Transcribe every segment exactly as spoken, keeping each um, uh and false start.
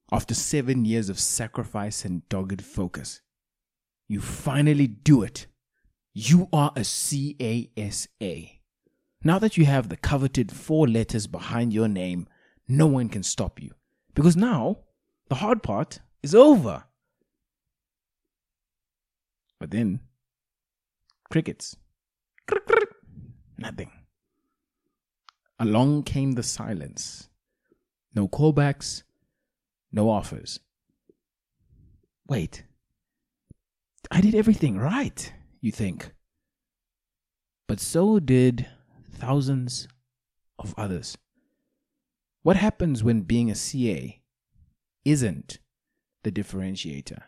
After seven years of sacrifice and dogged focus, you finally do it. You are a C A S A. Now that you have the coveted four letters behind your name, no one can stop you. Because now, the hard part is over. But then, crickets. Nothing. Along came the silence. No callbacks, no offers. Wait. I did everything right, you think. But so did thousands of others. What happens when being a C A isn't the differentiator?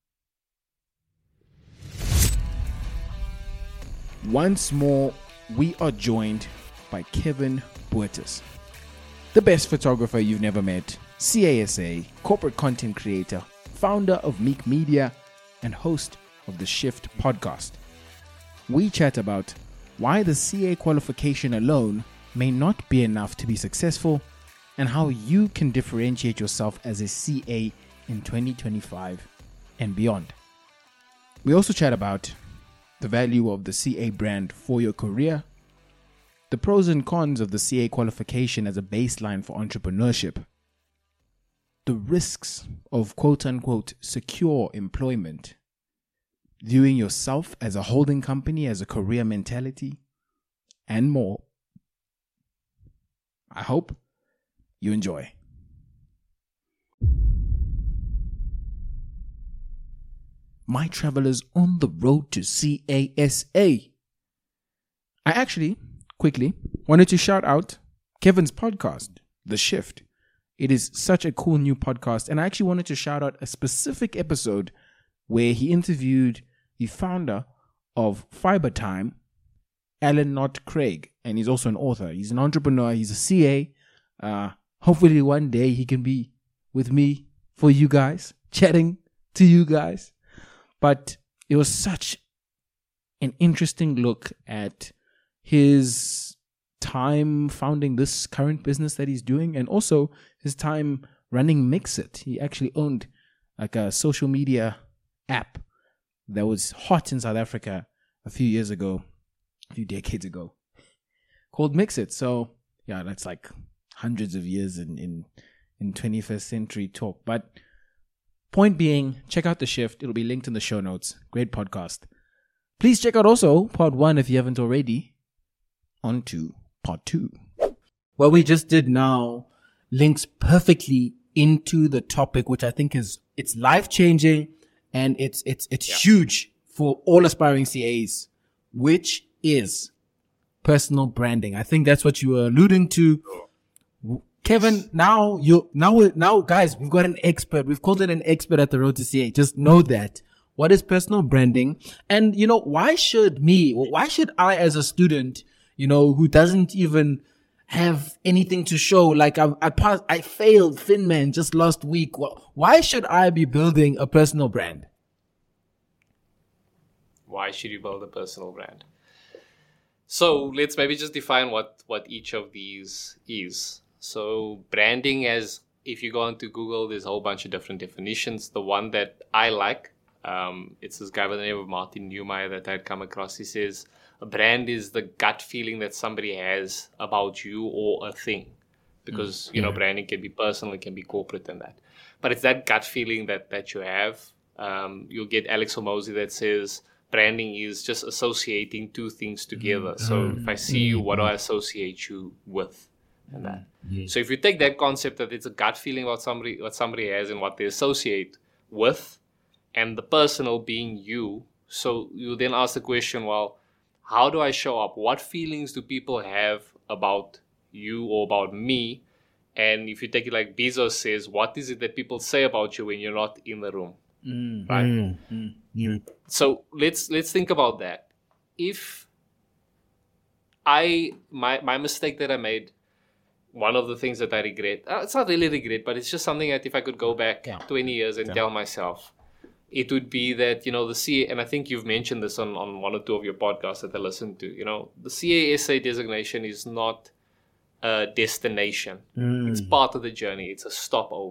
Once more, we are joined by Kevin Boertes, the best photographer you've never met, C A S A, corporate content creator, founder of Meek Media, and host of the Shift podcast. We chat about why the C A qualification alone may not be enough to be successful, and how you can differentiate yourself as a C A in twenty twenty-five and beyond. We also chat about the value of the C A brand for your career, the pros and cons of the C A qualification as a baseline for entrepreneurship, the risks of quote-unquote secure employment, viewing yourself as a holding company as a career mentality, and more. I hope you enjoy. My travelers on the road to C A S A. I actually, quickly, wanted to shout out Kevin's podcast, The Shift. It is such a cool new podcast, and I actually wanted to shout out a specific episode where he interviewed the founder of Fiber Time, Alan Knott Craig, and he's also an author. He's an entrepreneur. He's a C A. Uh, hopefully one day he can be with me for you guys, chatting to you guys. But it was such an interesting look at his time founding this current business that he's doing, and also his time running Mixit. He actually owned like a social media app that was hot in South Africa a few years ago, a few decades ago, called Mixit. So yeah, that's like hundreds of years in, in, in twenty-first century talk. But point being, check out The Shift. It'll be linked in the show notes. Great podcast. Please check out also part one if you haven't already. On to part two. What we just did now links perfectly into the topic, which I think is, it's life-changing and it's it's it's yeah. huge for all aspiring C As, which is personal branding. I think that's what you were alluding to. Kevin, now you now we now guys, we've got an expert. We've called it an expert at the Road to C A. Just know that. What is personal branding? And you know, why should me, why should I as a student, you know, who doesn't even have anything to show, like I I passed, I failed Finman just last week. Why should I be building a personal brand? Why should you build a personal brand? So let's maybe just define what, what each of these is. So branding, as if you go onto Google, there's a whole bunch of different definitions. The one that I like, um, it's this guy by the name of Martin Neumeyer that I'd come across. He says, a brand is the gut feeling that somebody has about you or a thing. Because, mm, you know, yeah. branding can be personal, it can be corporate and that. But it's that gut feeling that, that you have. Um, you'll get Alex Hormozy that says, branding is just associating two things together. Mm. So if I see you, what do I associate you with? And that. Yes. So if you take that concept that it's a gut feeling about somebody, what somebody has and what they associate with, and the personal being you, so you then ask the question, well, how do I show up? What feelings do people have about you or about me? And if you take it like Bezos says, what is it that people say about you when you're not in the room? Mm. Right? Mm. Mm. Mm. So let's let's think about that. If I my my mistake that I made, one of the things that I regret, uh, it's not really regret, but it's just something that if I could go back yeah. twenty years and yeah. tell myself, it would be that, you know, the C A, and I think you've mentioned this on, on one or two of your podcasts that I listened to, you know, the C A S A designation is not a destination. Mm. It's part of the journey. It's a stopover.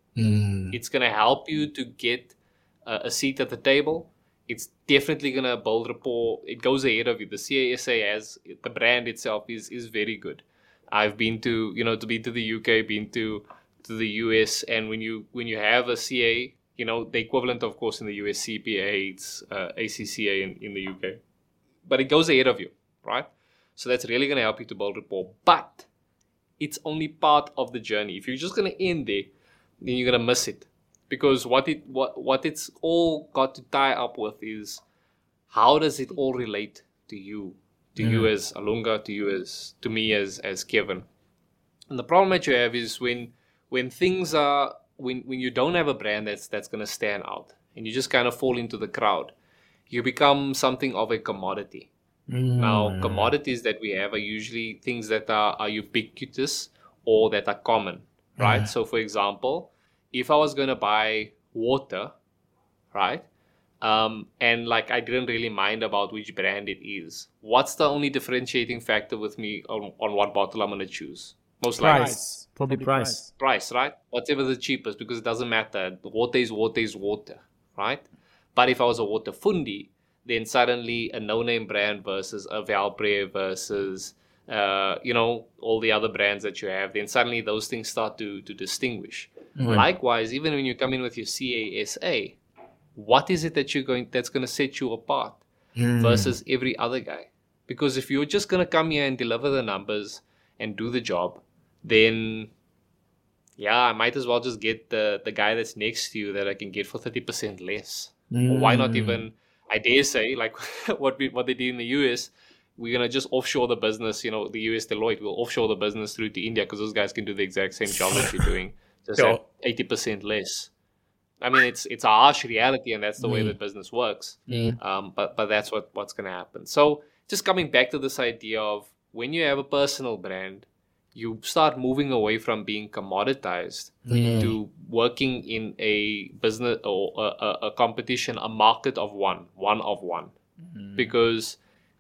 Mm. It's going to help you to get a, a seat at the table. It's definitely going to build rapport. It goes ahead of you. The C A S A, as the brand itself, is is very good. I've been to, you know, to be to the U K, been to to the U S, and when you when you have a C A, you know, the equivalent, of course, in the U S, C P A, it's uh, A C C A in, in the U K. But it goes ahead of you, right? So that's really going to help you to build rapport. But it's only part of the journey. If you're just going to end there, then you're going to miss it. Because what it what what it's all got to tie up with is, how does it all relate to you, to mm. you as Alunga, to you as to me as as Kevin. And the problem that you have is when when things are when when you don't have a brand that's that's going to stand out, and you just kind of fall into the crowd, you become something of a commodity. Mm. Now, commodities that we have are usually things that are, are ubiquitous or that are common, right? Mm. So, for example, if I was going to buy water, right, um, and like I didn't really mind about which brand it is, what's the only differentiating factor with me on, on what bottle I'm going to choose? Most likely. Price. Probably price. Price, right? Whatever the cheapest, because it doesn't matter. Water is water is water, right? But if I was a water fundi, then suddenly a no-name brand versus a Valpre versus, uh, you know, all the other brands that you have, then suddenly those things start to, to distinguish. Mm-hmm. Likewise, even when you come in with your C A S A, what is it that you're going that's going to set you apart mm. versus every other guy? Because if you're just going to come here and deliver the numbers and do the job, then yeah, I might as well just get the, the guy that's next to you that I can get for thirty percent less. Mm. Or why not even, I dare say, like what we, what they did in the U S, we're going to just offshore the business, you know, the U S Deloitte will offshore the business through to India because those guys can do the exact same job that you're doing. Just at eighty percent less. I mean, it's it's a harsh reality, and that's the mm. way that business works. Mm. Um, but but that's what, what's going to happen. So just coming back to this idea of when you have a personal brand, you start moving away from being commoditized mm. to working in a business or a, a, a competition, a market of one, one of one. Mm. Because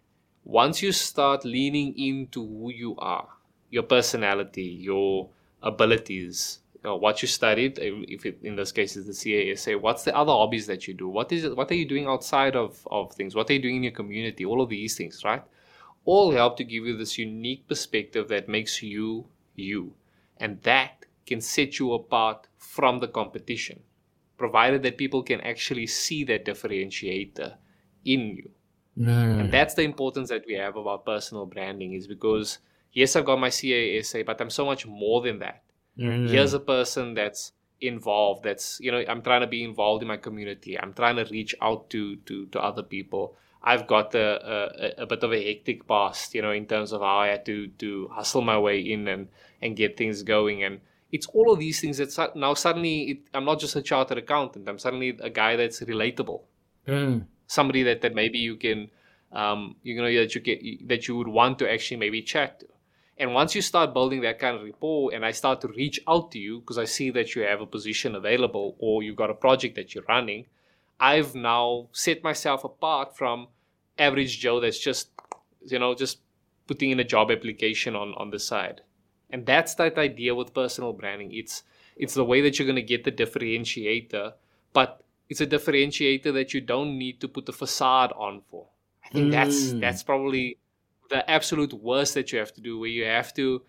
once you start leaning into who you are, your personality, your abilities, you know, what you studied, if it, in this case is the C A S A, what's the other hobbies that you do? What is it? What are you doing outside of, of things? What are you doing in your community? All of these things, right? All help to give you this unique perspective that makes you, you. And that can set you apart from the competition, provided that people can actually see that differentiator in you. Mm. And that's the importance that we have about personal branding, is because, yes, I've got my C A S A, but I'm so much more than that. Mm-hmm. Here's a person that's involved, that's, you know, I'm trying to be involved in my community. I'm trying to reach out to to, to other people. I've got a, a, a bit of a hectic past, you know, in terms of how I had to, to hustle my way in and, and get things going. And it's all of these things that now suddenly it, I'm not just a chartered accountant. I'm suddenly a guy that's relatable. Mm. Somebody that, that maybe you can, um, you know, that you get, that you would want to actually maybe chat to. And once you start building that kind of rapport, and I start to reach out to you because I see that you have a position available or you've got a project that you're running, I've now set myself apart from average Joe that's just, you know, just putting in a job application on, on the side. And that's that idea with personal branding. It's it's the way that you're going to get the differentiator, but it's a differentiator that you don't need to put a facade on for. I think mm. that's that's probably the absolute worst that you have to do, where you have to,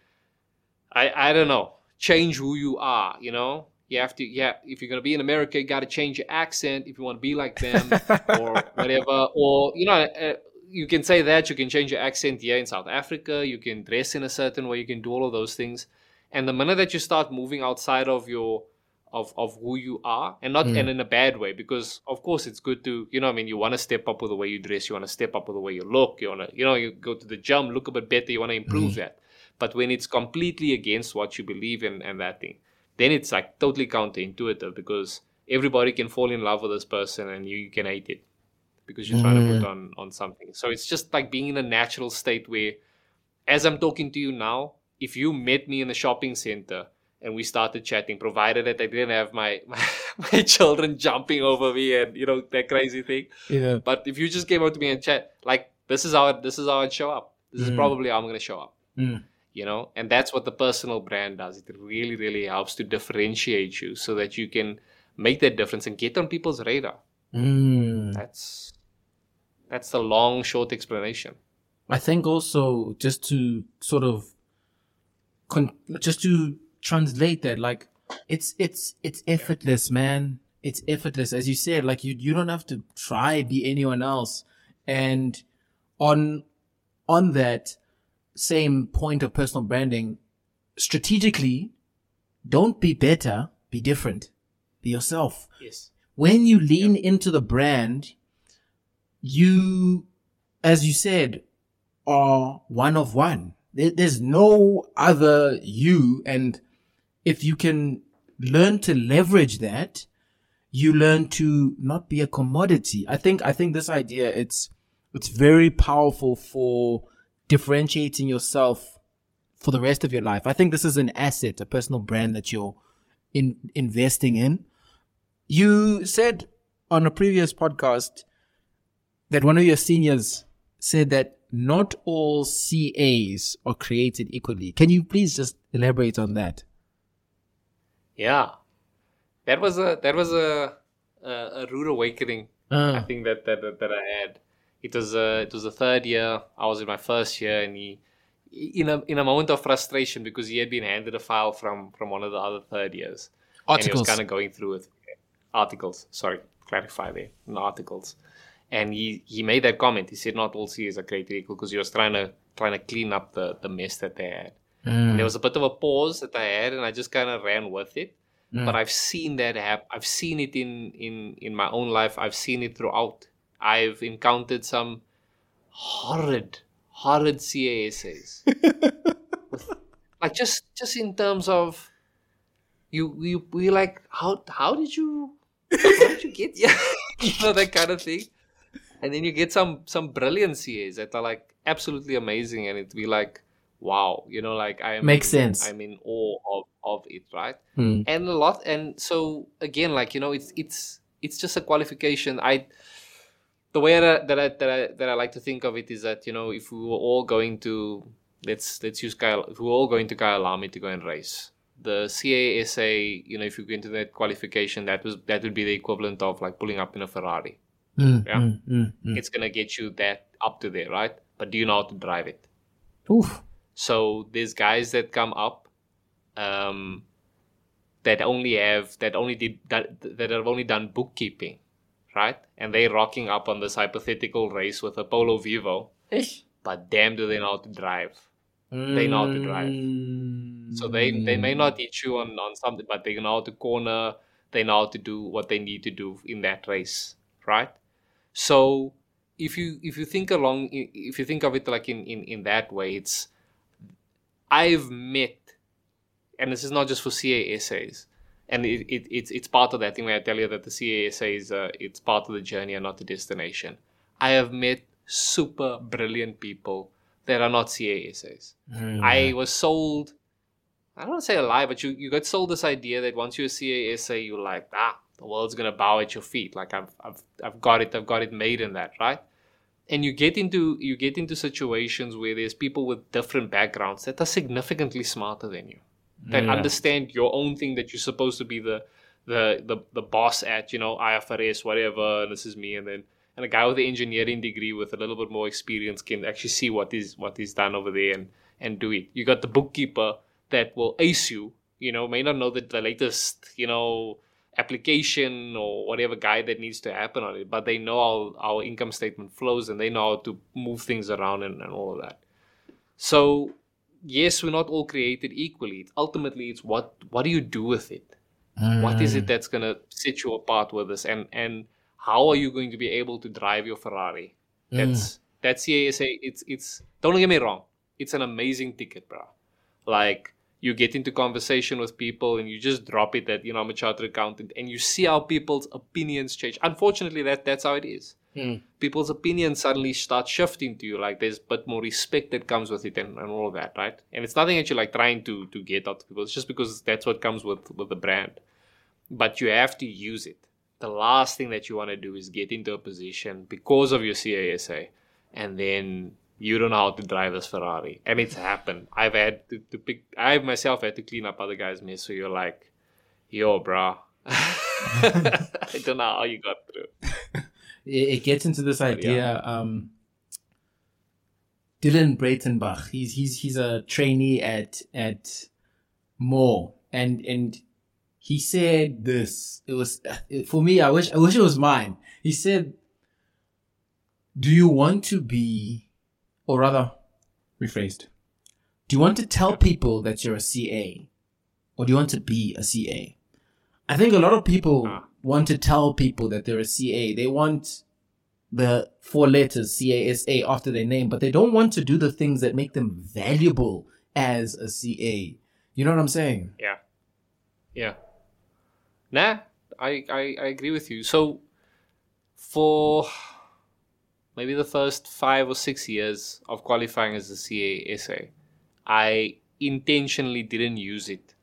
I, I don't know, change who you are, you know? You have to, yeah, if you're going to be in America, you got to change your accent if you want to be like them or whatever. Or, you know, uh, you can say that, you can change your accent here in South Africa, you can dress in a certain way, you can do all of those things. And the minute that you start moving outside of your, of, of who you are, and not mm. and in a bad way, because of course it's good to, you know, I mean, you want to step up with the way you dress, you want to step up with the way you look, you want to, you know, you go to the gym, look a bit better, you want to improve mm. that. But when it's completely against what you believe in and that thing, then it's like totally counterintuitive, because everybody can fall in love with this person and you, you can hate it because you're trying mm. to put on, on something. So it's just like being in a natural state where, as I'm talking to you now, if you met me in the shopping center and we started chatting, provided that I didn't have my, my, my children jumping over me and, you know, that crazy thing. Yeah. But if you just came up to me and chat, like, this is how, this is how I'd show up. This mm. is probably how I'm going to show up. Mm. you know, and that's what the personal brand does. It really, really helps to differentiate you so that you can make that difference and get on people's radar. Mm. That's that's the long, short explanation. I think also just to sort of con- just to translate that, like it's it's it's effortless, man. It's effortless, as you said. Like you you don't have to try be anyone else. And on on that same point of personal branding, strategically, don't be better, be different, be yourself. Yes. When you lean into the brand, you, as you said, are one of one. There, there's no other you. And if you can learn to leverage that, you learn to not be a commodity. I think, I think this idea, it's, it's very powerful for differentiating yourself for the rest of your life. I think this is an asset, a personal brand that you're in investing in. You said on a previous podcast that one of your seniors said that not all C As are created equally. Can you please just elaborate on that? Yeah, that was a that was a a, a rude awakening. Uh. I think that, that that that I had. It was uh, it was the third year. I was in my first year, and he, in a in a moment of frustration because he had been handed a file from from one of the other third years, Articles. and he was kind of going through it. Articles, sorry, clarify there, not articles. And he, he made that comment. He said not all C As are created equal because he was trying to trying to clean up the, the mess that they had. Mm. And there was a bit of a pause that I had, and I just kind of ran with it. Mm. But I've seen that happen. I've seen it in, in, in my own life. I've seen it throughout. I've encountered some horrid, horrid C A S As. With, like just just in terms of you you we like how how did you how did you get yeah you know, that kind of thing. And then you get some some brilliant C As that are like absolutely amazing, and it'd be like, wow, you know, like I am Makes in, sense. I'm in awe of, of it, right? Hmm. And a lot, and so again, like, you know, it's it's it's just a qualification. I the way that, that I that I that I like to think of it is that, you know, if we were all going to let's let's use Kyle, if we were all going to Kyalami to go and race, the C A S A, you know, if you go into that qualification, that was that would be the equivalent of like pulling up in a Ferrari. Mm, Yeah. mm, mm, mm. It's gonna get you that up to there, right? But do you know how to drive it? Oof. So there's guys that come up, um, that only have that only did that that have only done bookkeeping, right? And they're rocking up on this hypothetical race with a Polo Vivo, but damn, do they know how to drive? They know how to drive. So they they may not hit you on on something, but they know how to corner. They know how to do what they need to do in that race, right? So if you if you think along if you think of it like in, in, in that way, it's I've met, and this is not just for C A S As, and it, it it's it's part of that thing where I tell you that the C A S A is uh, it's part of the journey and not the destination. I have met super brilliant people that are not C A S As. Mm. I was sold, I don't want to say a lie, but you, you got sold this idea that once you're a C A S A, you're like, ah, the world's gonna bow at your feet. Like I've I've I've got it, I've got it made in that, right? And you get into you get into situations where there's people with different backgrounds that are significantly smarter than you, that Yeah. understand your own thing that you're supposed to be the the the, the boss at, you know, I F R S, whatever, and this is me, and then and a guy with an engineering degree with a little bit more experience can actually see what is what is done over there and and do it. You got the bookkeeper that will ace you, you know, may not know the, the latest, you know, application or whatever guide that needs to happen on it, but they know how our income statement flows and they know how to move things around and, and all of that. So yes, we're not all created equally. Ultimately, it's what what do you do with it? Mm. What is it that's gonna set you apart with this, and and how are you going to be able to drive your Ferrari? That's that's C A S A. It's it's don't get me wrong. It's an amazing ticket, bro. Like you get into conversation with people and you just drop it that, you know, I'm a chartered accountant, and you see how people's opinions change. Unfortunately, that that's how it is. Mm. People's opinions suddenly start shifting to you. Like there's a bit more respect that comes with it and, and all of that, right? And it's nothing that you're like trying to to get out of people. It's just because that's what comes with with the brand. But you have to use it. The last thing that you want to do is get into a position because of your C A S A and then you don't know how to drive this Ferrari. And it's happened. I've had to, to pick, I myself had to clean up other guys' mess. So you're like, yo, bro. I don't know how you got through. It gets into this idea. Yeah. Um, Dylan Breitenbach, he's he's he's a trainee at at Moore, and and he said this. It was for me. I wish I wish it was mine. He said, "Do you want to be?" Or rather, rephrased. Do you want to tell people that you're a C A? Or do you want to be a C A? I think a lot of people ah. want to tell people that they're a C A. They want the four letters C A S A after their name, but they don't want to do the things that make them valuable as a C A. You know what I'm saying? Yeah. Yeah. Nah, I, I, I agree with you. So for maybe the first five or six years of qualifying as a C A S A, I intentionally didn't use it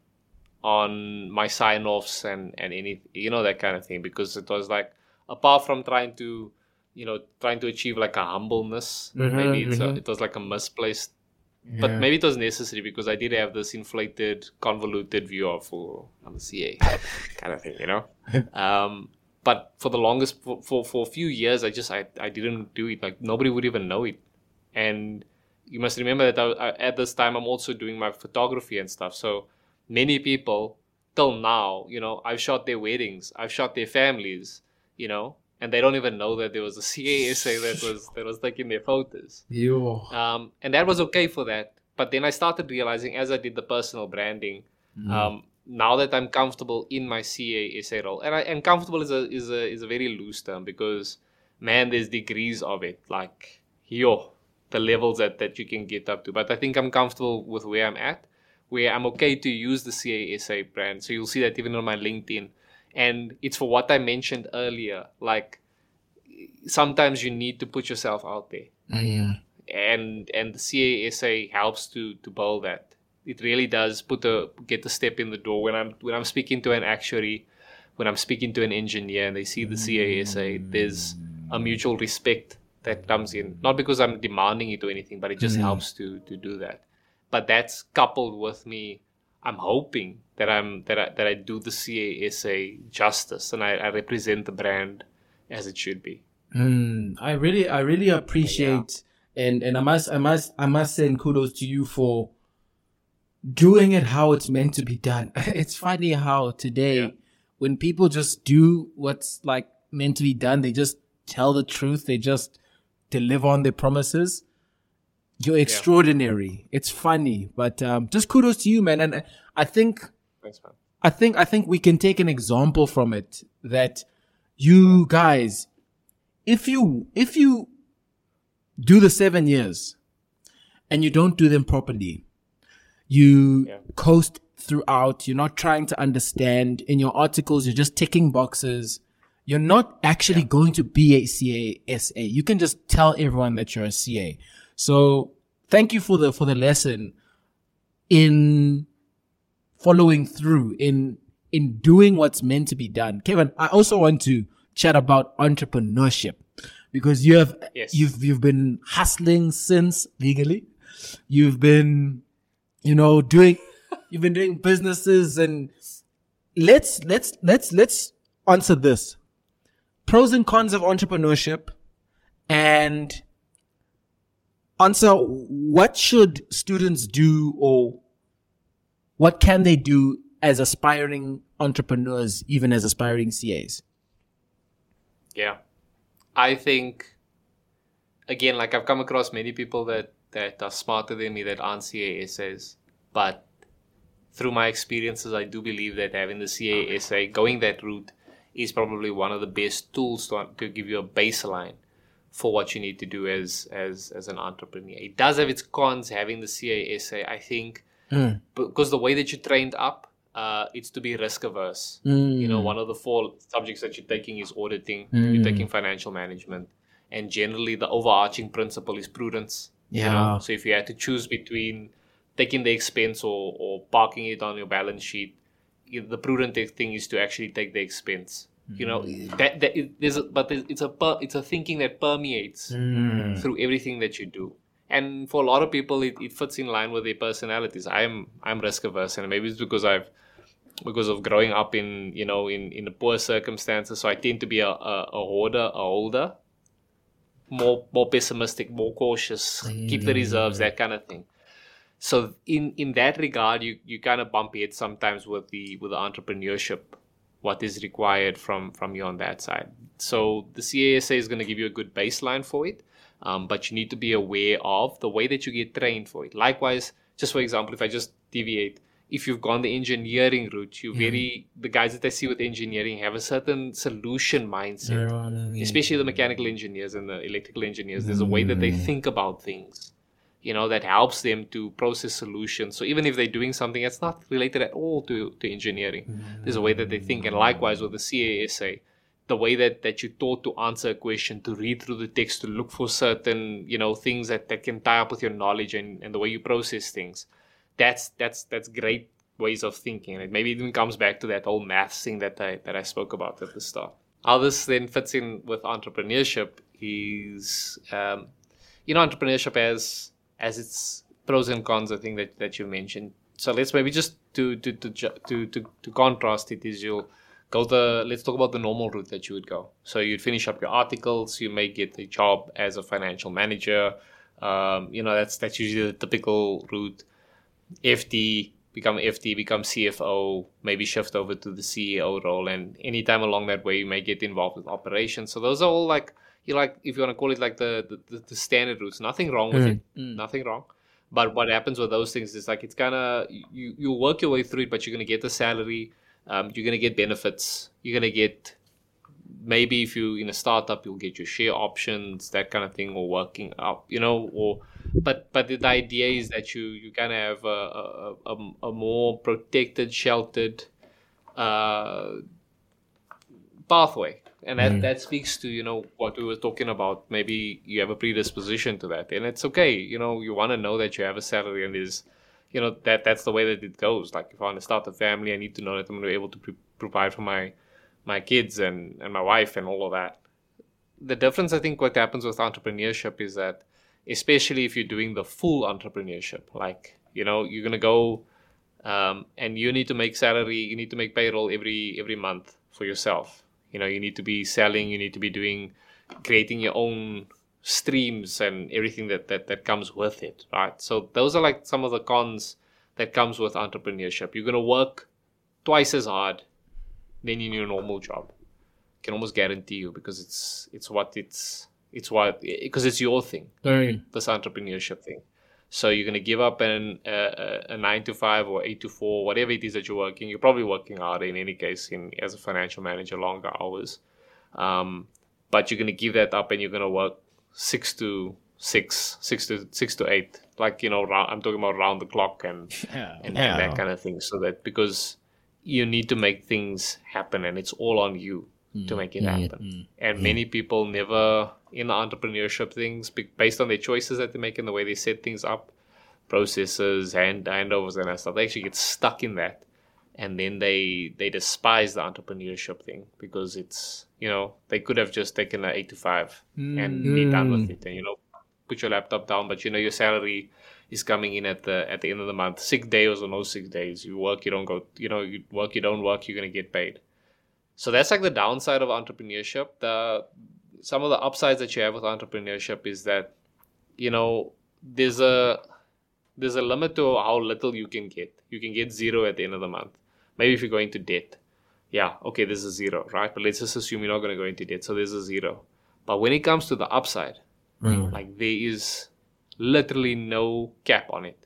on my sign-offs and, and any, you know, that kind of thing, because it was like, apart from trying to, you know, trying to achieve like a humbleness, mm-hmm, maybe it's mm-hmm. a, it was like a misplaced, yeah. but maybe it was necessary because I did have this inflated, convoluted view of, oh, I'm a C A kind of thing, you know? Um, But for the longest, for, for, for a few years, I just, I, I didn't do it. Like, nobody would even know it. And you must remember that I, I, at this time, I'm also doing my photography and stuff. So many people, till now, you know, I've shot their weddings. I've shot their families, you know, and they don't even know that there was a C A S A that was, that was taking their photos. Yo. Um, and that was okay for that. But then I started realizing, as I did the personal branding, mm. um, now that I'm comfortable in my C A S A role, and I and comfortable is a is a is a very loose term, because man, there's degrees of it, like yo, the levels that, that you can get up to. But I think I'm comfortable with where I'm at, where I'm okay to use the C A S A brand. So you'll see that even on my LinkedIn, and it's for what I mentioned earlier. Like sometimes you need to put yourself out there, oh, yeah. and and the C A S A helps to to build that. It really does put a get a step in the door when I'm when I'm speaking to an actuary, when I'm speaking to an engineer, and they see the C A S A. There's a mutual respect that comes in, not because I'm demanding it or anything, but it just mm. helps to to do that. But that's coupled with me. I'm hoping that I'm that I that I do the C A S A justice, and I, I represent the brand as it should be. Mm, I really I really appreciate yeah. and and I must I must I must send kudos to you for doing it how it's meant to be done. It's funny how today, yeah. when people just do what's like meant to be done, they just tell the truth, they just deliver on their promises. You're extraordinary. Yeah. It's funny, but um, just kudos to you, man. And I think, Thanks, man. I think, I think we can take an example from it that you guys, if you if you do the seven years and you don't do them properly. You yeah. coast throughout. You're not trying to understand. In your articles, you're just ticking boxes. You're not actually yeah. going to be a C A S A. You can just tell everyone that you're a C A. So thank you for the for the lesson in following through, in in doing what's meant to be done. Kevin, I also want to chat about entrepreneurship, because you have yes. you've you've been hustling since legally. You've been You know, doing, you've been doing businesses, and let's, let's, let's, let's answer this. Pros and cons of entrepreneurship, and answer what should students do, or what can they do as aspiring entrepreneurs, even as aspiring C As? Yeah. I think, again, like I've come across many people that, that are smarter than me that aren't C A S As. But through my experiences, I do believe that having the C A S A, going that route, is probably one of the best tools to, to give you a baseline for what you need to do as, as, as an entrepreneur. It does have its cons, having the C A S A, I think, mm. because the way that you're trained up, uh, it's to be risk averse. Mm. You know, one of the four subjects that you're taking is auditing, mm. you're taking financial management, and generally the overarching principle is prudence. Yeah. You know? So if you had to choose between taking the expense or, or parking it on your balance sheet, the prudent thing is to actually take the expense. You know, mm. that, that it, there's a, but it's a it's a thinking that permeates mm. through everything that you do. And for a lot of people, it, it fits in line with their personalities. I'm I'm risk averse, and maybe it's because I've because of growing up in you know in, in poor circumstances. So I tend to be a, a, a hoarder, a holder, more more pessimistic, more cautious, keep the reserves, that kind of thing. So in, in that regard, you, you kind of bump heads sometimes with the with the entrepreneurship, what is required from from you on that side. So the C A S A is going to give you a good baseline for it. Um, but you need to be aware of the way that you get trained for it. Likewise, just for example, if I just deviate, if you've gone the engineering route, you very the guys that I see with engineering have a certain solution mindset, especially the mechanical engineers and the electrical engineers. There's a way that they think about things, you know, that helps them to process solutions. So even if they're doing something that's not related at all to, to engineering, there's a way that they think. And likewise with the C A S A, the way that, that you're taught to answer a question, to read through the text, to look for certain, you know, things that, that can tie up with your knowledge and, and the way you process things. That's that's that's great ways of thinking. And it maybe even comes back to that whole maths thing that I that I spoke about at the start. How this then fits in with entrepreneurship is, um, you know, entrepreneurship has as its pros and cons, I think that, that you mentioned. So let's maybe just to to to to to, to contrast it is you'll go the let's talk about the normal route that you would go. So you'd finish up your articles, you may get a job as a financial manager. Um, you know, that's that's usually the typical route. F D, become F D, become C F O, maybe shift over to the C E O role, and anytime along that way you may get involved with operations. So those are all like you like if you want to call it like the the, the standard routes. Nothing wrong with mm. it. Mm. Nothing wrong. But what happens with those things is like it's kind of you you work your way through it, but you're gonna get a salary. Um, you're gonna get benefits. You're gonna get maybe if you in a startup you'll get your share options, that kind of thing, or working up, you know, or but but the, the idea is that you you kind of have a a, a a more protected, sheltered uh, pathway, and that, mm. that speaks to you know what we were talking about. Maybe you have a predisposition to that, and it's okay. You know, you want to know that you have a salary and there's you know that that's the way that it goes. Like if I want to start a family, I need to know that I'm going to be able to pre- provide for my my kids and, and my wife and all of that. The difference, I think, what happens with entrepreneurship is that, especially if you're doing the full entrepreneurship, like, you know, you're going to go um, and you need to make salary, you need to make payroll every every month for yourself. You know, you need to be selling, you need to be doing, creating your own streams and everything that, that, that comes with it, right? So those are like some of the cons that comes with entrepreneurship. You're going to work twice as hard than in your normal job. Can almost guarantee you, because it's it's what it's it's what because it's your thing. Right. This entrepreneurship thing. So you're gonna give up an a, a nine to five or eight to four, whatever it is that you're working. You're probably working harder in any case in as a financial manager, longer hours. Um, but you're gonna give that up and you're gonna work six to six, six to six to eight. Like you know, round, I'm talking about round the clock and yeah. and, yeah. and that kind of thing. So that because you need to make things happen and it's all on you mm, to make it mm, happen. Mm, and mm. many people never, in the entrepreneurship things, based on their choices that they make and the way they set things up, processes, hand, handovers and that stuff, they actually get stuck in that. And then they they despise the entrepreneurship thing because it's, you know, they could have just taken an eight to five mm, and mm. be done with it and, you know, put your laptop down, but, you know, your salary is coming in at the at the end of the month. Sick days or no sick days. You work, you don't go, you know, you work, you don't work, you're going to get paid. So that's like the downside of entrepreneurship. The some of the upsides that you have with entrepreneurship is that, you know, there's a there's a limit to how little you can get. You can get zero at the end of the month. Maybe if you're going to debt. Yeah, okay, there's a zero, right? But let's just assume you're not going to go into debt. So there's a zero. But when it comes to the upside, mm. like there is literally no cap on it.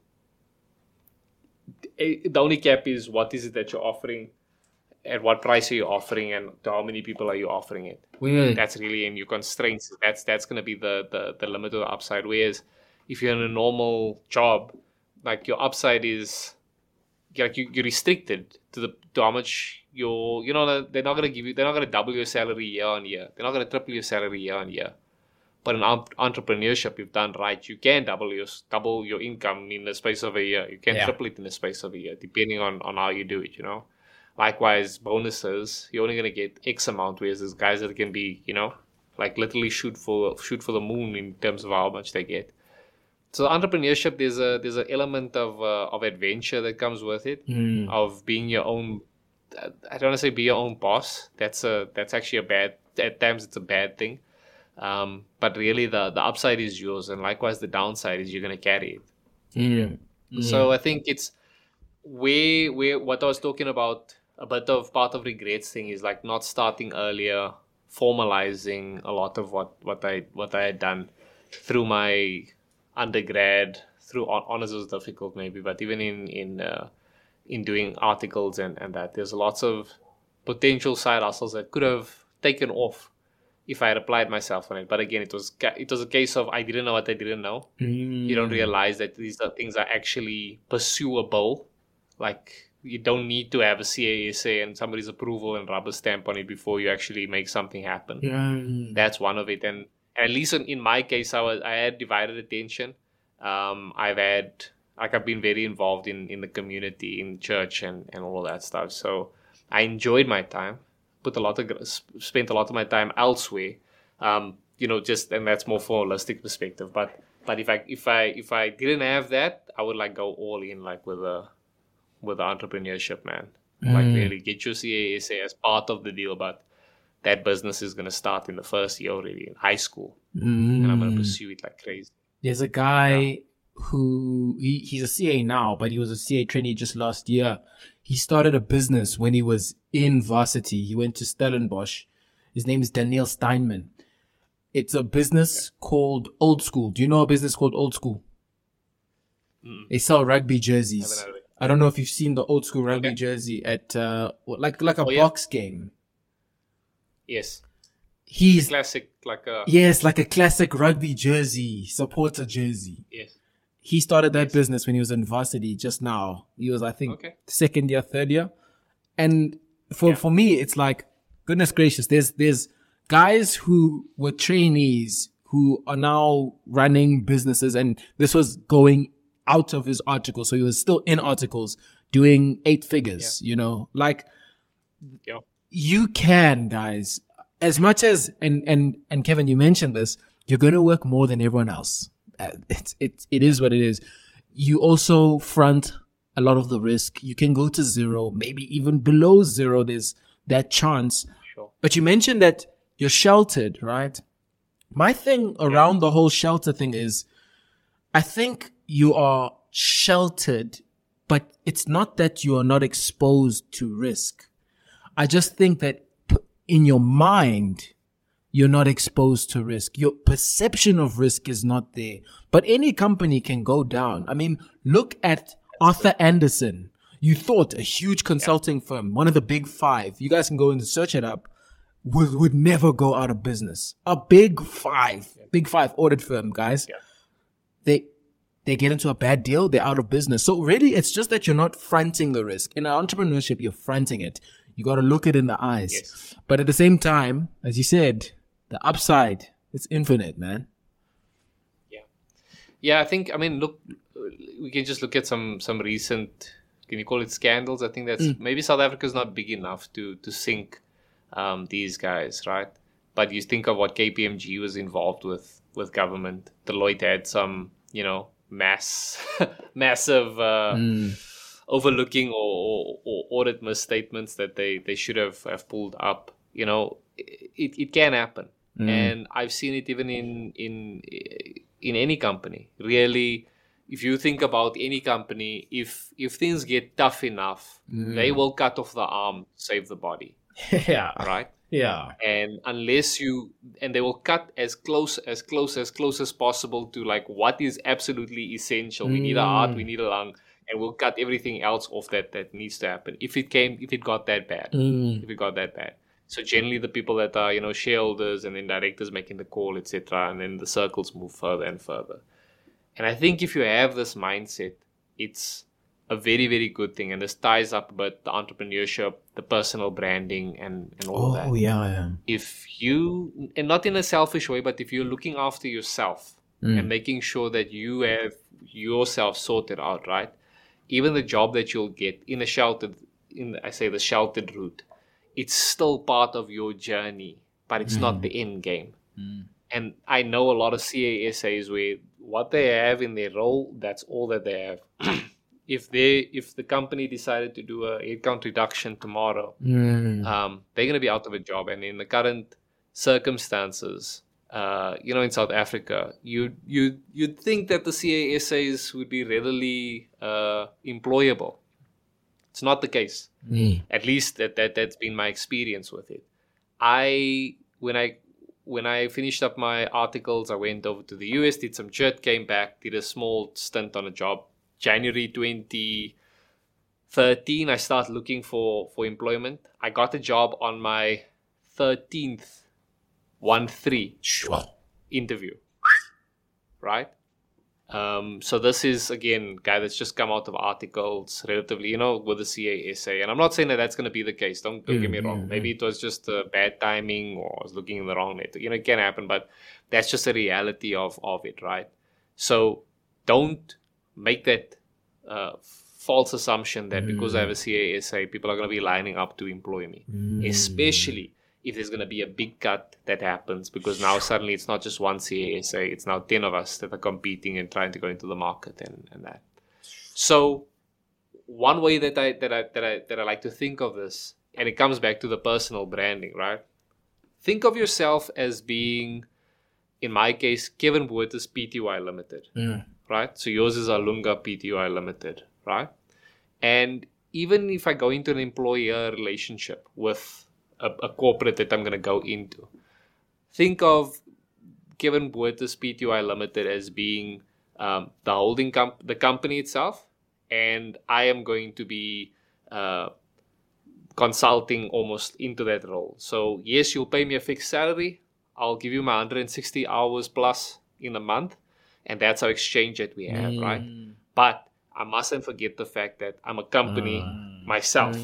The only cap is what is it that you're offering, at what price are you offering, and to how many people are you offering it. Weird. That's really in your constraints. That's that's going to be the, the, the limit of the upside. Whereas if you're in a normal job, like your upside is like you, you're restricted to the to how much you're, you know, they're not going to give you, they're not going to double your salary year on year. They're not going to triple your salary year on year. But in entrepreneurship, if done right, you can double your double your income in the space of a year. You can yeah. triple it in the space of a year, depending on, on how you do it, you know. Likewise, bonuses, you're only going to get X amount, whereas there's guys that can be, you know, like literally shoot for shoot for the moon in terms of how much they get. So entrepreneurship, there's a there's an element of uh, of adventure that comes with it, Mm. of being your own. I don't want to say be your own boss. That's a that's actually a bad. At times, it's a bad thing. Um, but really, the the upside is yours, and likewise, the downside is you're gonna carry it. Mm. So I think it's where where what I was talking about. A bit of part of regrets thing is like not starting earlier, formalizing a lot of what what I what I had done through my undergrad. Through hon- honors was difficult maybe, but even in in uh, in doing articles and and that, there's lots of potential side hustles that could have taken off if I had applied myself on it. But again, it was ca- it was a case of I didn't know what I didn't know. Mm. You don't realize that these are things are actually pursuable. Like you don't need to have a C A S A and somebody's approval and rubber stamp on it before you actually make something happen. Yeah. That's one of it. And, and at least in, in my case, I was I had divided attention. Um, I've had like I've been very involved in, in the community, in church, and, and all of that stuff. So I enjoyed my time. Put a lot of spent a lot of my time elsewhere. Um, you know, just and that's more from a holistic perspective. But but if I if I if I didn't have that, I would like go all in like with a with the entrepreneurship, man. Like really get your C A S A as part of the deal, but that business is gonna start in the first year already in high school, Mm. and I'm gonna pursue it like crazy. There's a guy who he, he's a C A now, but he was a C A trainee just last year. He started a business when he was in varsity. He went to Stellenbosch. His name is Daniel Steinman. It's a business called Old School. Do you know a business called Old School? Mm. They sell rugby jerseys. Haven't heard of it. I don't know if you've seen the Old School rugby Okay. jersey at uh, what- like like a Oh, yeah. box game. Yes, He's classic, like a yes, like a classic rugby jersey, supporter jersey. yes. He started that business when he was in varsity just now. He was, I think, Okay. second year, third year. And for, Yeah. for me, it's like, goodness gracious, there's, there's guys who were trainees who are now running businesses. And this was going out of his article. So he was still in articles doing eight figures, you know, like Yeah. you can, guys, as much as, and, and, and Kevin, you mentioned this, you're going to work more than everyone else. Uh, It's, it's, it is what it is. You also front a lot of the risk. You can go to zero, maybe even below zero. There's that chance. Sure. But you mentioned that you're sheltered, right? My thing around the whole shelter thing is, I think you are sheltered, but it's not that you are not exposed to risk. I just think that p- in your mind, you're not exposed to risk. Your perception of risk is not there. But any company can go down. I mean, look at Arthur Anderson. You thought a huge consulting firm, one of the big five, you guys can go and search it up, would, would never go out of business. A big five, big five audit firm, guys. Yeah. They, they get into a bad deal, they're out of business. So really, it's just that you're not fronting the risk. In entrepreneurship, you're fronting it. You got to look it in the eyes. Yes. But at the same time, as you said, the upside, it's infinite, man. Yeah, I think, I mean, look, we can just look at some some recent, can you call it scandals? I think that's, maybe South Africa's not big enough to, to sink um, these guys, right? But you think of what K P M G was involved with, with government. Deloitte had some, you know, mass, massive uh, overlooking or, or, or audit misstatements that they, they should have, have pulled up. You know, it, it can happen. And I've seen it even in, in, in any company. Really, if you think about any company, if if things get tough enough, they will cut off the arm, save the body, Yeah. right? Yeah. And unless you, and they will cut as close, as close, as close as possible to like what is absolutely essential. We need a heart, we need a lung, and we'll cut everything else off that that needs to happen. If it came, if it got that bad, if it got that bad. So generally, the people that are, you know, shareholders and then directors making the call, et cetera, and then the circles move further and further. And I think if you have this mindset, it's a very, very good thing. And this ties up about the entrepreneurship, the personal branding, and, and all of that. Oh, yeah, yeah. If you, and not in a selfish way, but if you're looking after yourself and making sure that you have yourself sorted out, right? Even the job that you'll get in a sheltered, in I say the sheltered route, it's still part of your journey, but it's not the end game. And I know a lot of C A S As where what they have in their role, that's all that they have. if they if the company decided to do a headcount reduction tomorrow, Mm. um, they're going to be out of a job. And in the current circumstances, uh, you know, in South Africa, you you you'd think that the C A S As would be readily uh, employable. It's not the case. Mm. At least that, that that's been my experience with it. I when I when I finished up my articles, I went over to the U S, did some chit, came back, did a small stint on a job. January twenty thirteen, I started looking for, for employment. I got a job on my thirteenth one three Sure. interview. Right? Um, so this is, again, guy that's just come out of articles relatively, you know, with the C A S A. And I'm not saying that that's going to be the case. Don't, don't get me wrong. Maybe it was just a bad timing or I was looking in the wrong net. You know, it can happen, but that's just a reality of, of it, right? So don't make that uh, false assumption that because I have a C A S A, people are going to be lining up to employ me, especially if there's going to be a big cut that happens, because now suddenly it's not just one C A S A, it's now ten of us that are competing and trying to go into the market and, and that. So one way that I that I that I that I like to think of this, and it comes back to the personal branding, right? Think of yourself as being, in my case, Kevin Botha's P T Y Limited, Mm. right? So yours is Alunga P T Y Limited, right? And even if I go into an employer relationship with a, a corporate that I'm going to go into, think of Kevin Botha's P T Y Limited as being um, the holding comp- the company itself, and I am going to be uh, consulting almost into that role. So yes, you'll pay me a fixed salary. I'll give you my one hundred sixty hours plus in a month, and that's our exchange that we have, Mm. right? But I mustn't forget the fact that I'm a company myself.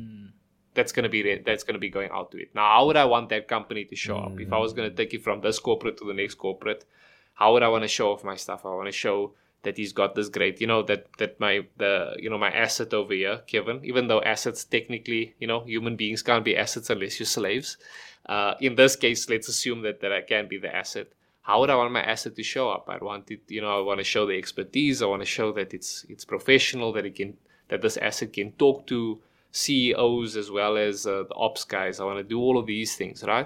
That's gonna be re- that's gonna be going out to it. Now, how would I want that company to show up? If I was gonna take it from this corporate to the next corporate, how would I want to show off my stuff? I want to show that he's got this great, you know, that that my the you know my asset over here, Kevin. Even though assets technically, you know, human beings can't be assets unless you're slaves. Uh, in this case, let's assume that that I can be the asset. How would I want my asset to show up? I want it, you know, I want to show the expertise. I want to show that it's it's professional, that it can that this asset can talk to C E Os as well as uh, the ops guys. I want to do all of these things, right?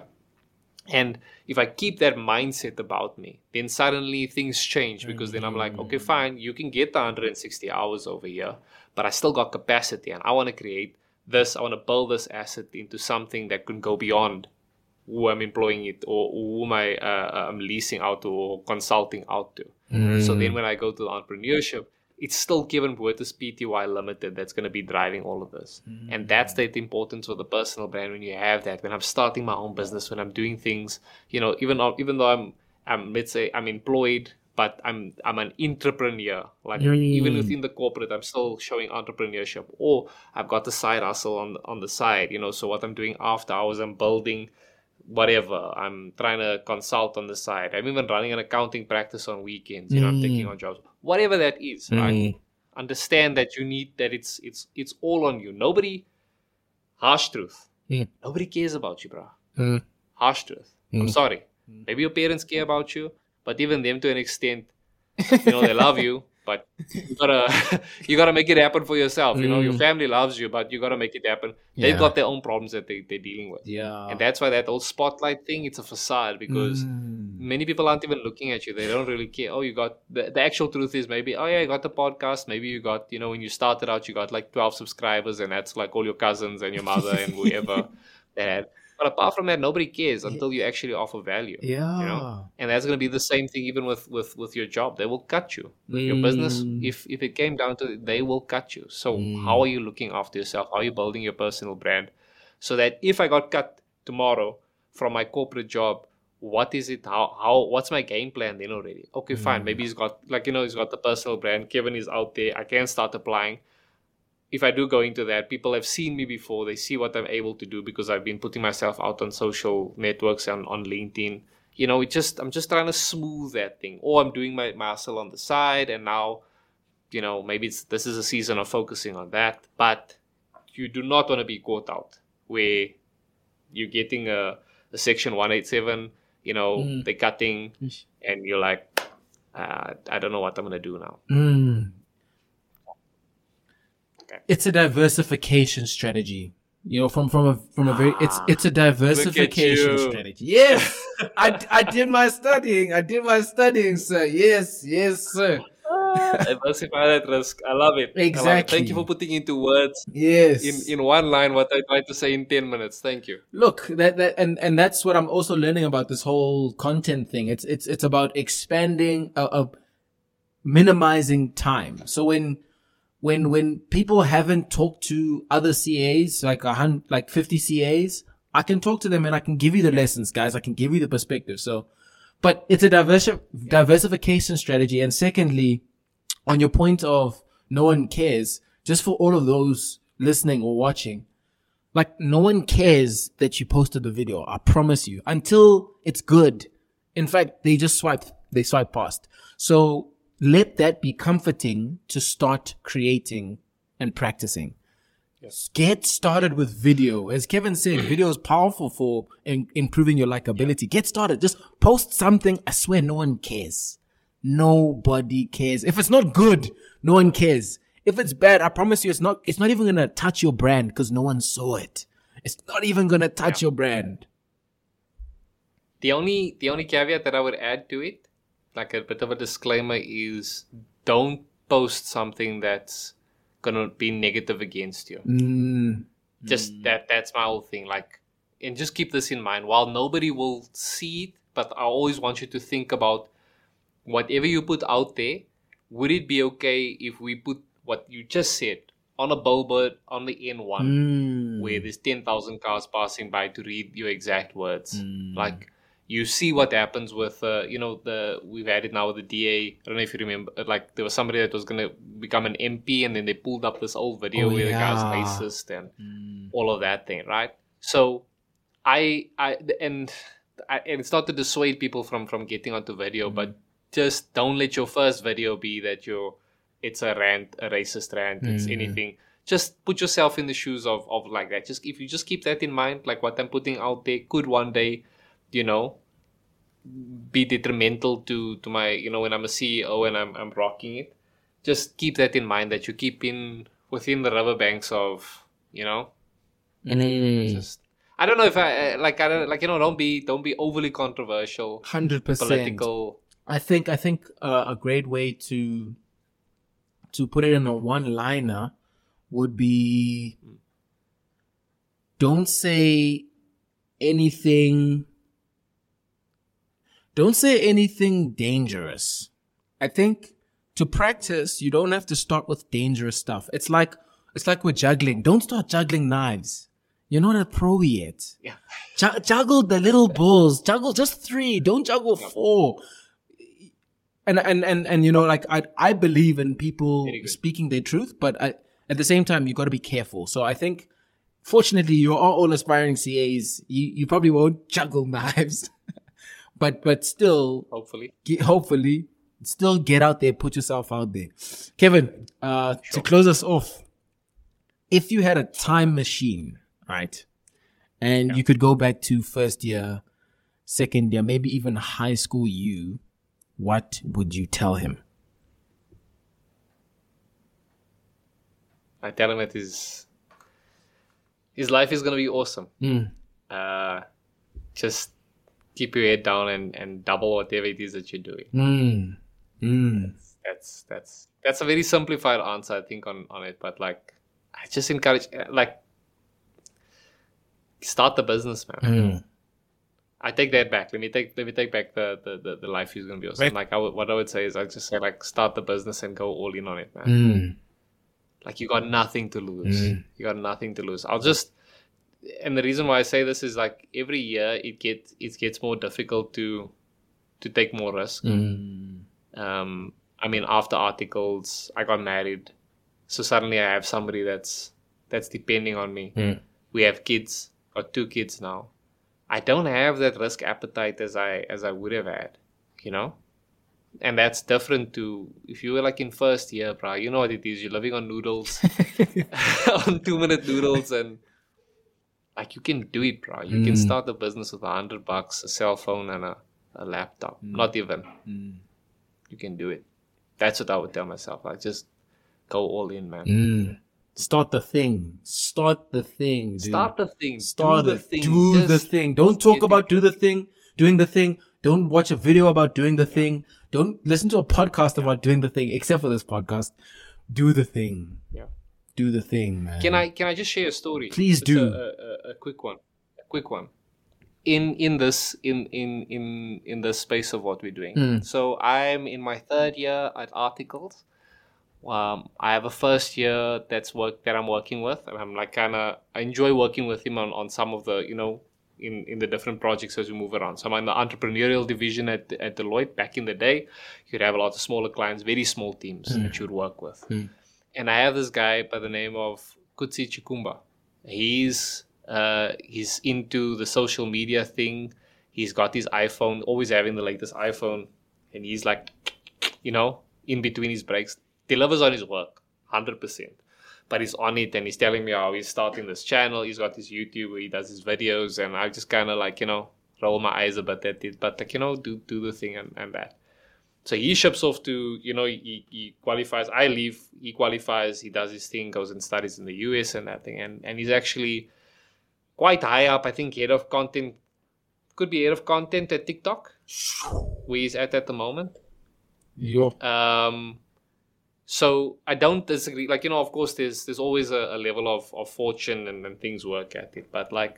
And if I keep that mindset about me, then suddenly things change, because then I'm like, okay, fine, you can get the one hundred sixty hours over here, but I still got capacity and I want to create this. I want to build this asset into something that can go beyond who I'm employing it or who I, uh, I'm leasing out to or consulting out to. So then when I go to the entrepreneurship, it's still Kevin Botha's P T Y Limited that's going to be driving all of this. Mm-hmm. And that's the importance of the personal brand when you have that. When I'm starting my own business, when I'm doing things, you know, even even though I'm, I'm let's say I'm employed, but I'm I'm an entrepreneur. Like mm-hmm. even within the corporate, I'm still showing entrepreneurship. Or I've got the side hustle on on the side, you know. So what I'm doing after hours, I'm building whatever. I'm trying to consult on the side. I'm even running an accounting practice on weekends. You know, mm. I'm taking on jobs. Whatever that is, mm. right? Understand that you need that it's it's it's all on you. Nobody, harsh truth. Mm. Nobody cares about you, bro. Mm. Harsh truth. Mm. I'm sorry. Mm. Maybe your parents care about you, but even them to an extent, you know, they love you. But you gotta you gotta make it happen for yourself. You know, mm. your family loves you, but you gotta make it happen. Yeah. They've got their own problems that they, they're dealing with. Yeah. And that's why that old spotlight thing, it's a facade, because mm. many people aren't even looking at you. They don't really care. Oh, you got the, the actual truth is maybe, oh yeah, you got the podcast. Maybe you got, you know, when you started out, you got like twelve subscribers, and that's like all your cousins and your mother and whoever that had. But apart from that, nobody cares until you actually offer value. Yeah. You know? And that's going to be the same thing even with, with, with your job. They will cut you. Mm. Your business, if, if it came down to it, they will cut you. So mm. how are you looking after yourself? How are you building your personal brand? So that if I got cut tomorrow from my corporate job, what is it? How, how, what's my game plan then already? Okay, mm. fine. Maybe he's got, like, you know, he's got the personal brand. Kevin is out there. I can start applying. If I do go into that, people have seen me before. They see what I'm able to do because I've been putting myself out on social networks and on LinkedIn. You know, it just I'm just trying to smooth that thing. Or I'm doing my, my hustle on the side, and now, you know, maybe it's, this is a season of focusing on that. But you do not want to be caught out where you're getting a, a Section one eighty-seven, you know, mm. they're cutting, and you're like, uh, I don't know what I'm gonna do now. Mm. Okay. It's a diversification strategy. You know, from from a from a very it's it's a diversification you. strategy. Yes, I I did my studying. I did my studying, sir. Yes, yes, sir. Diversify that risk. I love it. I love it. Exactly. Thank you for putting into words Yes. in, in one line what I tried to say in ten minutes. Thank you. Look, that that and and that's what I'm also learning about this whole content thing. It's it's it's about expanding, uh, uh minimizing time. So when when when people haven't talked to other C As, like a hundred, like fifty C As, I can talk to them and I can give you the lessons, guys. I can give you the perspective. So, but it's a diversi- diversification strategy. And secondly, on your point of no one cares, just for all of those listening or watching, like no one cares that you posted the video. I promise you, until it's good. In fact, they just swipe, they swipe past. So let that be comforting to start creating and practicing. Yes. Get started with video. As Kevin said, video is powerful for in, improving your likability. Get started. Just post something. I swear no one cares. Nobody cares. If it's not good, no one cares. If it's bad, I promise you it's not, it's not even going to touch your brand because no one saw it. It's not even going to touch yeah. your brand. The only, the only caveat that I would add to it, like a bit of a disclaimer, is don't post something that's gonna be negative against you. Mm. Just mm. that that's my whole thing. Like, and just keep this in mind. While nobody will see it, but I always want you to think about whatever you put out there. Would it be okay if we put what you just said on a billboard on the N one mm. where there's ten thousand cars passing by to read your exact words? Mm. Like, you see what happens with, uh, you know, the we've had it now with the D A. I don't know if you remember, like there was somebody that was going to become an M P and then they pulled up this old video oh, where yeah. the guy's racist and mm. all of that thing, right? So I, I, and, I, and it's not to dissuade people from, from getting onto video, mm. but just don't let your first video be that you're, it's a rant, a racist rant, mm. it's anything. Just put yourself in the shoes of, of like that. Just if you just keep that in mind, like what I'm putting out there could one day, you know, be detrimental to, to my, you know, when I'm a C E O and I'm I'm rocking it. Just keep that in mind, that you keep in within the rubber banks of, you know, mm. just, I don't know if I like I don't like you know don't be don't be overly controversial. Hundred percent political. I think I think uh, a great way to to put it in a one liner would be, don't say anything. Don't say anything dangerous. I think to practice, you don't have to start with dangerous stuff. It's like, it's like with juggling. Don't start juggling knives. You're not a pro yet. Yeah. J- juggle the little balls. Juggle just three. Don't juggle four. And, and, and, and, you know, like, I, I believe in people speaking their truth, but I, at the same time, you got to be careful. So I think, fortunately, you are all aspiring C As. You, you probably won't juggle knives. But but still, hopefully, get, hopefully, still get out there, put yourself out there. Kevin, uh, sure. to close us off, if you had a time machine, right, and yeah. you could go back to first year, second year, maybe even high school you, what would you tell him? I tell him that his, his life is going to be awesome. Mm. Uh, just keep your head down and, and double whatever it is that you're doing. Mm. Mm. That's, that's that's that's a very simplified answer, I think, on, on it. But like, I just encourage, like, start the business, man. Mm. I take that back. Let me take let me take back the the, the, the life is gonna be awesome. Right. Like, I would, what I would say is, I just say like, start the business and go all in on it, man. Mm. Like, you got nothing to lose. Mm. You got nothing to lose. I'll just. And the reason why I say this is, like, every year it gets it gets more difficult to to take more risk. Mm. Um, I mean, after articles, I got married, so suddenly I have somebody that's that's depending on me. Mm. We have kids, or two kids now. I don't have that risk appetite as I as I would have had, you know. And that's different to if you were like in first year, bro. You know what it is. You're living on noodles, on two minute noodles, and like, you can do it, bro. You mm. can start a business with a hundred bucks, a cell phone, and a, a laptop. Mm. Not even. Mm. you can do it. That's what I would tell myself. Like, just go all in, man. Mm. Start the thing. Start the thing, dude. Start the thing. Start do the it. thing. Do Just the thing. Don't talk get about do the thing, doing the thing. Don't watch a video about doing the thing. Don't listen to a podcast about doing the thing, except for this podcast. Do the thing. Yeah. Do the thing, man. Can I can I just share a story? Please Just do. A, a, a quick one. A quick one. In in this in in in in the space of what we're doing. Mm. So I'm in my third year at Articles. Um, I have a first year that's work that I'm working with, and I'm like kind of I enjoy working with him on, on some of the you know in, in the different projects as we move around. So I'm in the entrepreneurial division at at Deloitte. Back in the day, you'd have a lot of smaller clients, very small teams Mm. that you'd work with. Mm. And I have this guy by the name of Kutsi Chikumba. He's uh, he's into the social media thing. He's got his iPhone, always having the latest iPhone, and he's like, you know, in between his breaks, delivers on his work, one hundred percent. But he's on it, and he's telling me how he's starting this channel. He's got his YouTube where he does his videos, and I just kind of like, you know, roll my eyes a bit at it. But like, you know, do do the thing and, and that. So he ships off to, you know, he, he qualifies. I leave, he qualifies, he does his thing, goes and studies in the U S and that thing. And, and he's actually quite high up, I think, head of content, could be head of content at TikTok, where he's at at the moment. Yo. Um, so I don't disagree. Like, you know, of course, there's there's always a, a level of, of fortune and, and things work at it. But, like,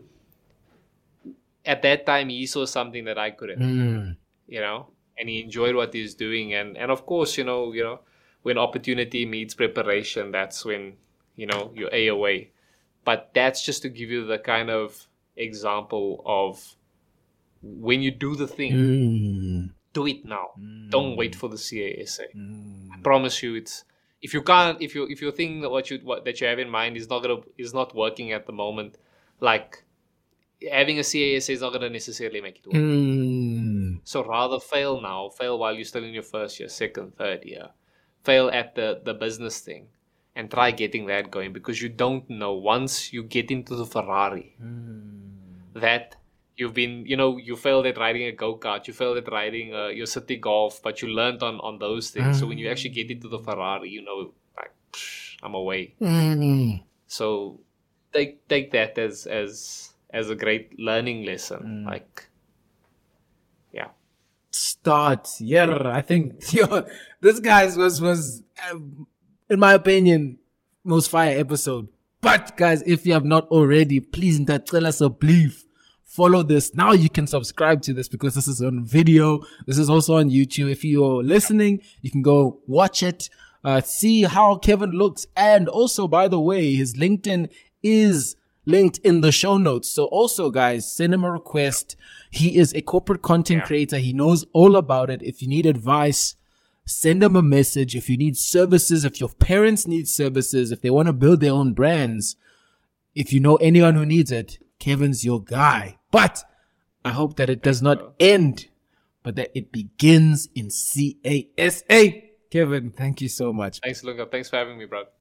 at that time, he saw something that I couldn't, Mm. you know? And he enjoyed what he's doing, and, and of course, you know, you know, when opportunity meets preparation, that's when, you know, you're A away. But that's just to give you the kind of example of when you do the thing, Mm. do it now. Don't wait for the C A S A. I promise you, it's if you can't, if you if you think that what you what that you have in mind is not gonna is not working at the moment, like having a C A S A is not gonna necessarily make it work. Mm. So rather fail now, fail while you're still in your first year, second, third year. Fail at the, the business thing and try getting that going, because you don't know once you get into the Ferrari that you've been, you know, you failed at riding a go-kart, you failed at riding uh, your city golf, but you learned on, on those things. So when you actually get into the Ferrari, you know, like, psh, I'm away. Mm. So take take that as as as a great learning lesson. Like, yeah. Start. Yeah, I think yo, this guy's was was um, in my opinion most fire episode. But guys, if you have not already, please tell us a believe. Follow this. Now you can subscribe to this because this is on video. This is also on YouTube. If you're listening, you can go watch it, uh, see how Kevin looks. And also, by the way, his LinkedIn is linked in the show notes. So also, guys, send him a request. He is a corporate content creator. He knows all about it. If you need advice, send him a message. If you need services, if your parents need services, if they want to build their own brands, if you know anyone who needs it, Kevin's your guy. But I hope that it does not end, but that it begins in C A S A. Kevin, thank you so much. Thanks, Luca. Thanks for having me, bro.